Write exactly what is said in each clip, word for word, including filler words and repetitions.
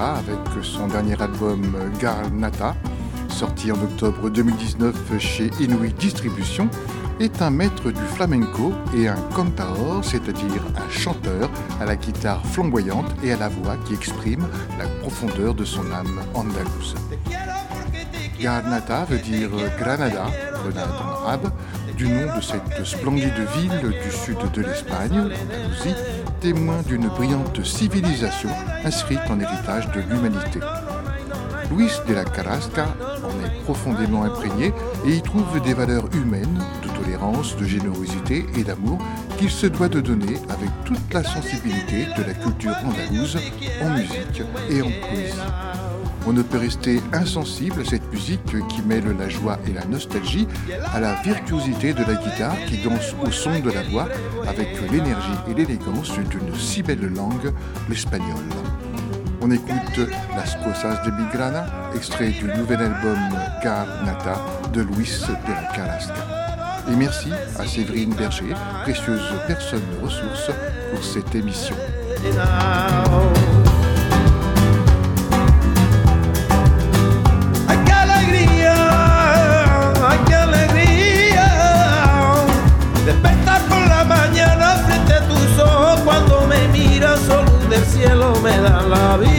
Granada avec son dernier album Garnata, sorti en octobre deux mille dix-neuf chez Inouï Distribution, est un maître du flamenco et un cantaor, c'est-à-dire un chanteur à la guitare flamboyante et à la voix qui exprime la profondeur de son âme andalouse. Garnata veut dire Granada, Grenade en arabe, du nom de cette splendide ville du sud de l'Espagne, l'Andalousie, témoin d'une brillante civilisation inscrite en héritage de l'humanité. Luis de la Carrasca en est profondément imprégné et y trouve des valeurs humaines, de tolérance, de générosité et d'amour qu'il se doit de donner avec toute la sensibilité de la culture andalouse en musique et en poésie. On ne peut rester insensible à cette musique qui mêle la joie et la nostalgie à la virtuosité de la guitare qui danse au son de la voix avec l'énergie et l'élégance d'une si belle langue, l'espagnol. On écoute Las Cosas de mi Grana, extrait du nouvel album Garnata de Luis de la Carrasca. Et merci à Séverine Berger, précieuse personne ressource pour cette émission. Despertar por la mañana frente a tus ojos cuando me miras, solo del cielo me da la vida.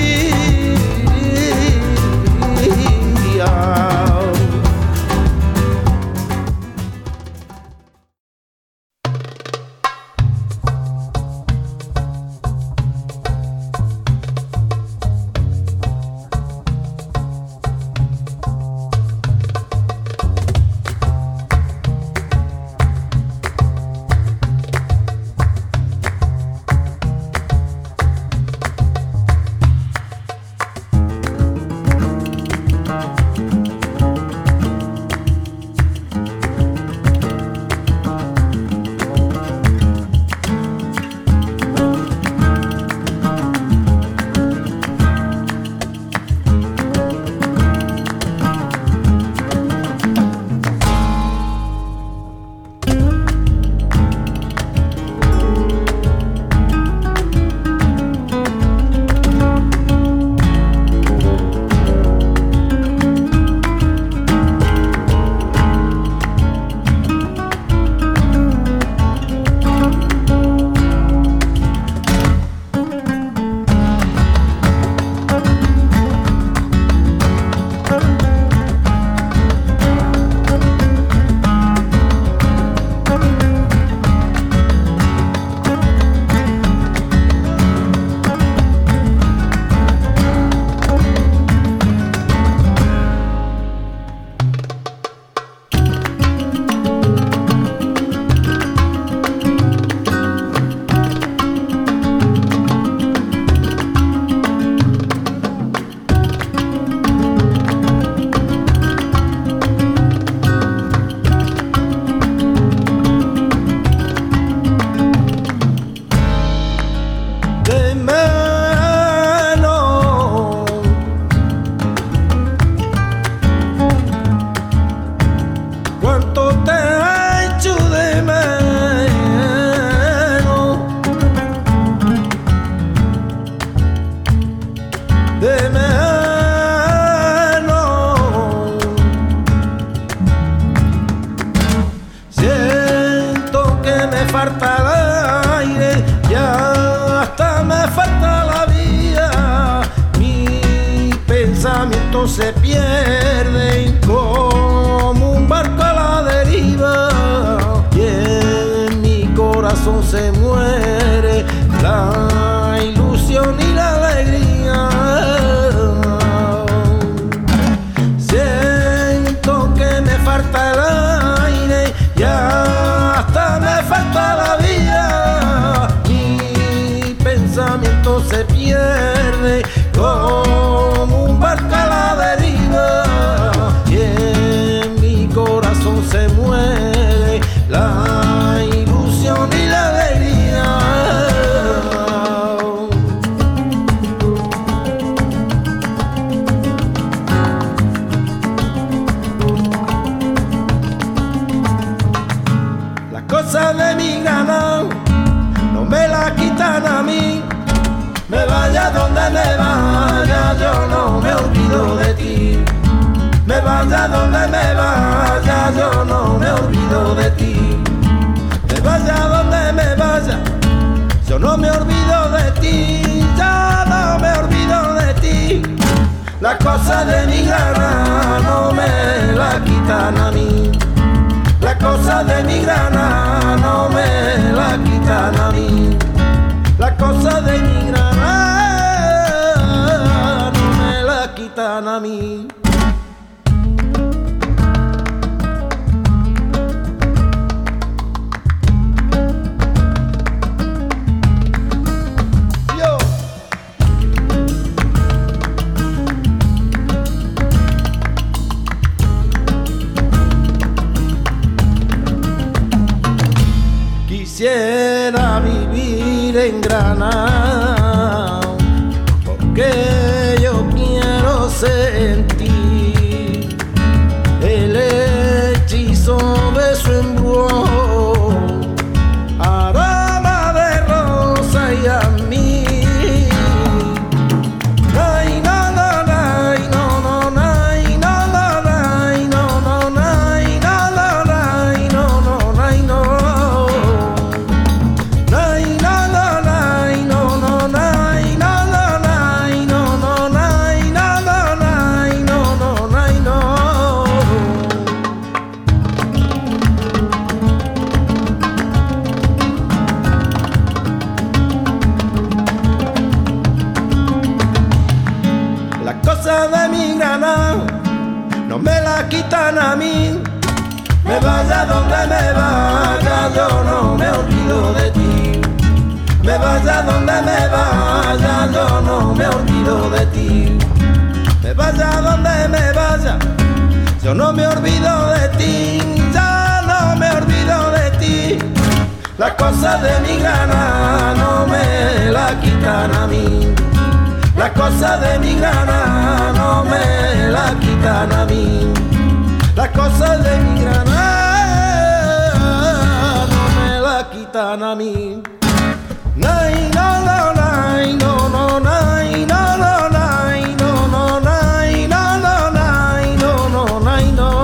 Se pierden como un barco a la deriva y en mi corazón se muere la ilusión y la alegría. Siento que me falta el aire y hasta me falta la vida. Mi pensamiento se pierde como un barco a la deriva y en mi corazón se muere la ilusión y la alegría. Las cosas de mi gana no me la quitan a mí. me vaya donde me vaya, yo no me olvido de ti. Me vaya donde me vaya, yo no me olvido de ti. Me vaya donde me vaya, yo no me olvido de ti, ya no me olvido de ti. La cosa de mi grana no me la quitan a mí. La cosa de mi grana no me la quitan a mí. La cosa de mi grana no me la quitan a mí. Quisiera vivir en Granada, porque yo quiero sentir el hechizo de su embrujo, aroma de rosa y a mí. Ay, no, no, no, no, no, no, no, no, no, no, no, no. De mi grana no me la quitan a mí. Me vaya donde me vaya, yo no me olvido de ti. Me vaya donde me vaya, yo no me olvido de ti. Me vaya donde me vaya, yo no me olvido de ti, ya no me olvido de ti. La cosa de mi grana no me la quitan a mí. La cosa de mi grana no me la quitan a mí. La cosa de mi grana no me la quitan a mí. Nay, no, no, nay, no, no, nay, no, no, nay, no, no, nay, no, no, nay, no, no, nay, no.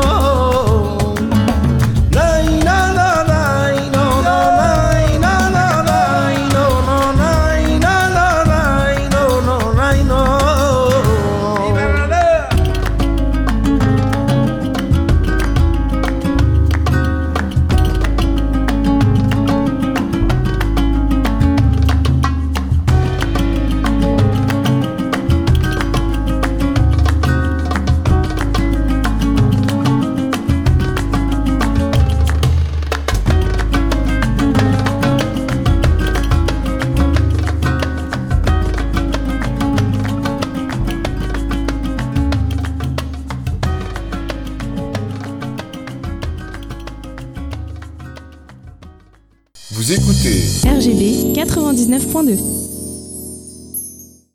Vous écoutez R G B quatre-vingt-dix-neuf point deux.